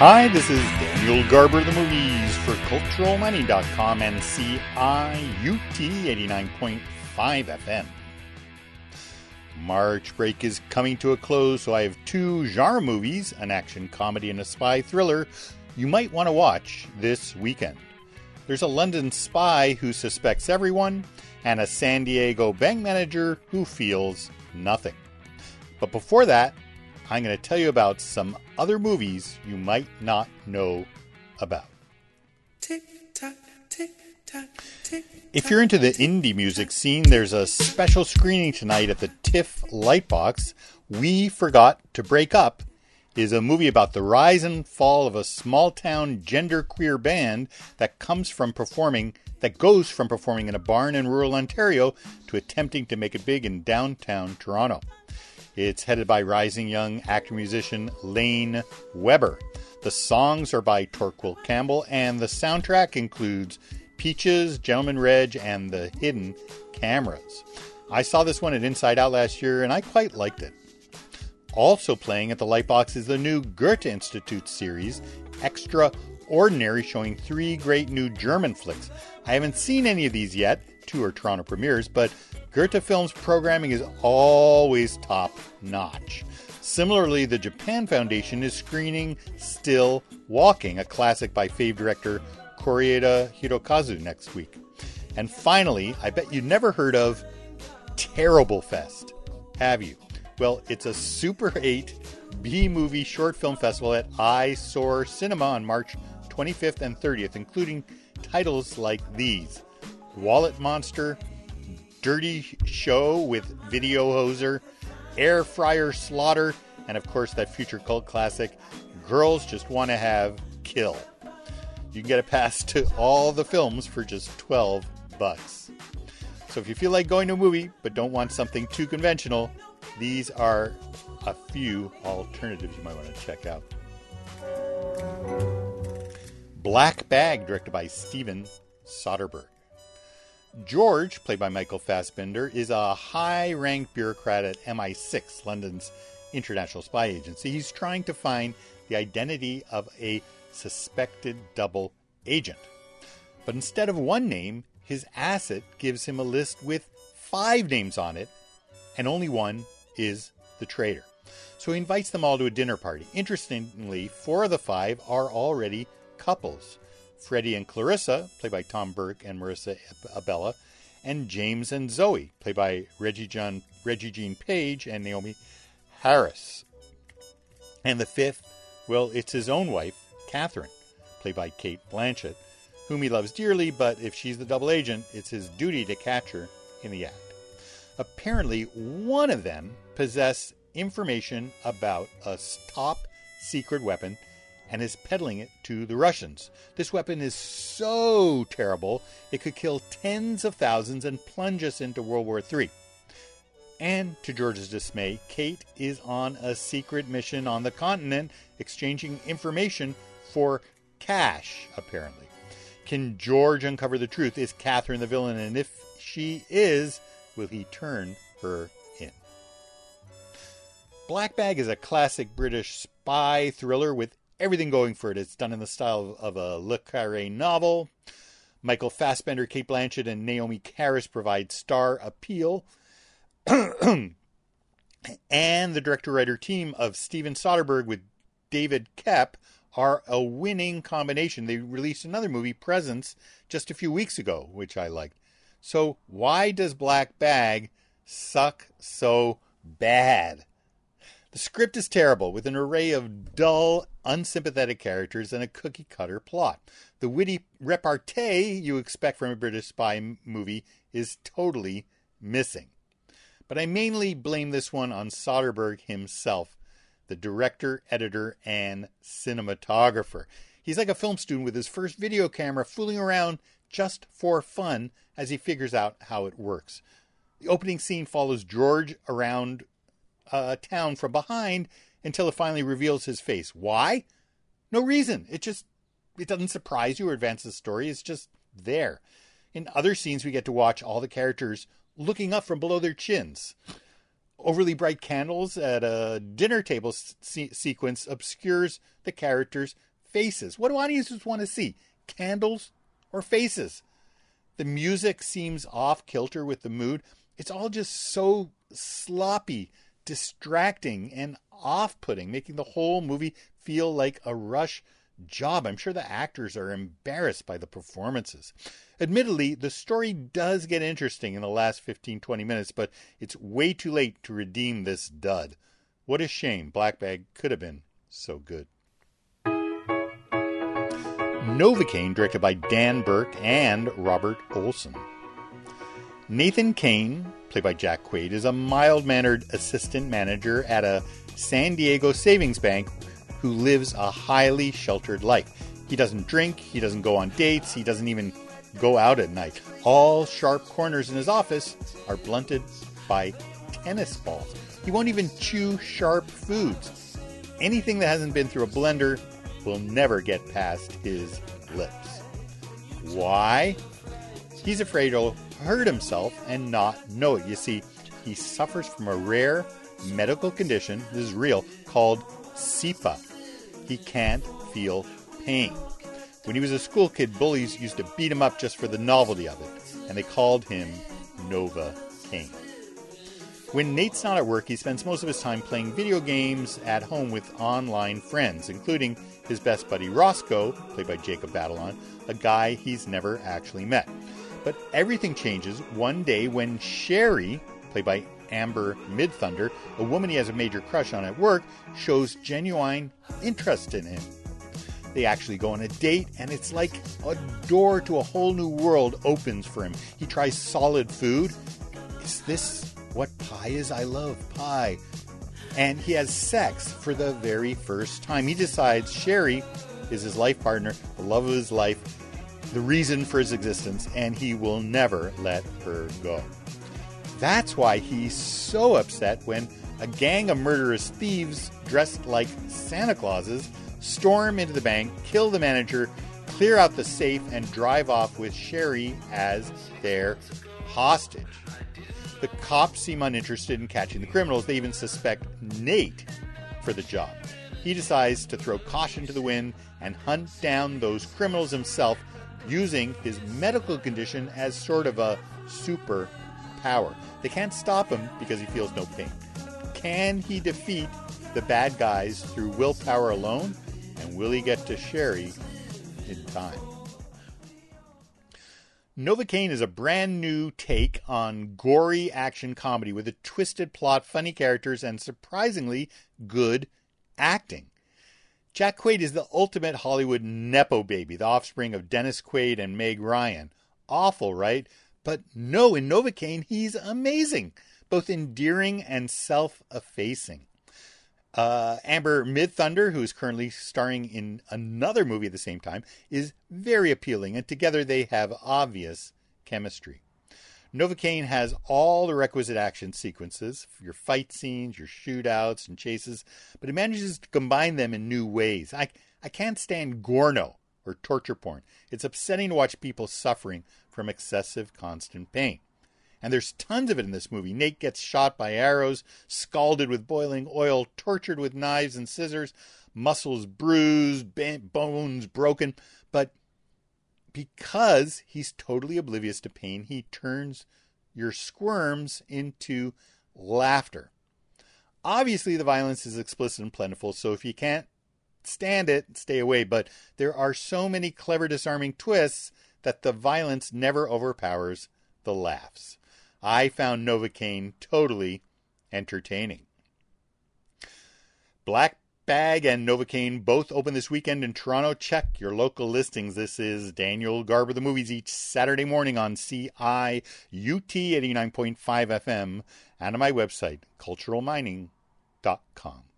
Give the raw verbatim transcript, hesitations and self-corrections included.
Hi, this is Daniel Garber, the movies for Cultural Money dot com and C I U T eighty-nine point five F M. March break is coming to a close, so I have two genre movies, an action comedy and a spy thriller, you might want to watch this weekend. There's a London spy who suspects everyone, and a San Diego bank manager who feels nothing. But before that, I'm going to tell you about some other movies you might not know about. Tick, tock, tick, tock, tick, if you're into the indie music scene, there's a special screening tonight at the TIFF Lightbox. We Forgot to Break Up is a movie about the rise and fall of a small-town genderqueer band that comes from performing, that goes from performing in a barn in rural Ontario to attempting to make it big in downtown Toronto. It's headed by rising young actor-musician Lane Weber. The songs are by Torquil Campbell, and the soundtrack includes Peaches, Gentleman Reg, and The Hidden Cameras. I saw this one at Inside Out last year, and I quite liked it. Also playing at the Lightbox is the new Goethe Institute series, Extraordinary, showing three great new German flicks. I haven't seen any of these yet, two are Toronto premieres, but Goethe Films programming is always top-notch. Similarly, the Japan Foundation is screening Still Walking, a classic by fave director Koreeda Hirokazu next week. And finally, I bet you never heard of Terrible Fest, have you? Well, it's a Super eight B-movie short film festival at Eyesore Cinema on March twenty-fifth and thirtieth, including titles like these: Wallet Monster, Dirty Show with Video Hoser, Air Fryer Slaughter, and of course that future cult classic, Girls Just Want to Have Kill. You can get a pass to all the films for just twelve bucks. So if you feel like going to a movie but don't want something too conventional, these are a few alternatives you might want to check out. Black Bag, directed by Steven Soderbergh. George, played by Michael Fassbender, is a high-ranked bureaucrat at M I six, London's international spy agency. He's trying to find the identity of a suspected double agent. But instead of one name, his asset gives him a list with five names on it, and only one is the traitor. So he invites them all to a dinner party. Interestingly, four of the five are already couples. Freddie and Clarissa, played by Tom Burke and Marissa Abella, and James and Zoe, played by Reggie, John, Reggie Jean Page and Naomi Harris. And the fifth, well, it's his own wife, Catherine, played by Kate Blanchett, whom he loves dearly, but if she's the double agent, it's his duty to catch her in the act. Apparently, one of them possesses information about a top secret weapon and is peddling it to the Russians. This weapon is so terrible, it could kill tens of thousands and plunge us into World War Three. And to George's dismay, Kate is on a secret mission on the continent, exchanging information for cash, apparently. Can George uncover the truth? Is Catherine the villain? And if she is, will he turn her in? Black Bag is a classic British spy thriller with everything going for it. It's done in the style of a Le Carré novel. Michael Fassbender, Kate Blanchett, and Naomi Harris provide star appeal. And the director-writer team of Steven Soderbergh with David Koepp are a winning combination. They released another movie, Presence, just a few weeks ago, which I liked. So why does Black Bag suck so bad? The script is terrible, with an array of dull, unsympathetic characters and a cookie-cutter plot. The witty repartee you expect from a British spy movie is totally missing. But I mainly blame this one on Soderbergh himself, the director, editor, and cinematographer. He's like a film student with his first video camera fooling around just for fun as he figures out how it works. The opening scene follows George around a town from behind until it finally reveals his face. Why? No reason. It just, it doesn't surprise you or advance the story. It's just there. In other scenes, we get to watch all the characters looking up from below their chins. Overly bright candles at a dinner table se- sequence obscures the characters' faces. What do audiences want to see? Candles or faces? The music seems off kilter with the mood. It's all just so sloppy, distracting, and off-putting, making the whole movie feel like a rush job. I'm sure the actors are embarrassed by the performances. Admittedly, the story does get interesting in the last fifteen to twenty minutes, but it's way too late to redeem this dud. What a shame. Black Bag could have been so good. Novocaine, directed by Dan Burke and Robert Olson. Nathan Kane, played by Jack Quaid, is a mild-mannered assistant manager at a San Diego savings bank who lives a highly sheltered life. He doesn't drink, he doesn't go on dates, he doesn't even go out at night. All sharp corners in his office are blunted by tennis balls. He won't even chew sharp foods. Anything that hasn't been through a blender will never get past his lips. Why? He's afraid he'll hurt himself and not know it. You see, he suffers from a rare medical condition, this is real, called C P A. He can't feel pain. When he was a school kid, bullies used to beat him up just for the novelty of it, and they called him Novocaine. When Nate's not at work, he spends most of his time playing video games at home with online friends, including his best buddy Roscoe, played by Jacob Batalon, a guy he's never actually met. But everything changes one day when Sherry, played by Amber Midthunder, a woman he has a major crush on at work, shows genuine interest in him. They actually go on a date, and it's like a door to a whole new world opens for him. He tries solid food. Is this what pie is? I love pie. And he has sex for the very first time. He decides Sherry is his life partner, the love of his life, the reason for his existence, and he will never let her go. That's why he's so upset when a gang of murderous thieves dressed like Santa Clauses storm into the bank, kill the manager, clear out the safe, and drive off with Sherry as their hostage. The cops seem uninterested in catching the criminals. They even suspect Nate for the job. He decides to throw caution to the wind and hunt down those criminals himself, using his medical condition as sort of a super power. They can't stop him because he feels no pain. Can he defeat the bad guys through willpower alone? And will he get to Sherry in time? Novocaine is a brand new take on gory action comedy with a twisted plot, funny characters, and surprisingly good acting. Jack Quaid is the ultimate Hollywood nepo baby, the offspring of Dennis Quaid and Meg Ryan. Awful, right? But no, in Novocaine, he's amazing, both endearing and self-effacing. Uh, Amber Midthunder, who's currently starring in another movie at the same time, is very appealing, and together they have obvious chemistry. Novocaine has all the requisite action sequences, for your fight scenes, your shootouts and chases, but it manages to combine them in new ways. I, I can't stand Gorno, or torture porn. It's upsetting to watch people suffering from excessive constant pain. And there's tons of it in this movie. Nate gets shot by arrows, scalded with boiling oil, tortured with knives and scissors, muscles bruised, bones broken. But because he's totally oblivious to pain, he turns your squirms into laughter. Obviously, the violence is explicit and plentiful, so if you can't stand it, stay away. But there are so many clever, disarming twists that the violence never overpowers the laughs. I found Novocaine totally entertaining. Black Bag and Novocaine both open this weekend in Toronto. Check your local listings. This is Daniel Garber, the Movies, each Saturday morning on C I U T eighty-nine point five F M and on my website, cultural mining dot com.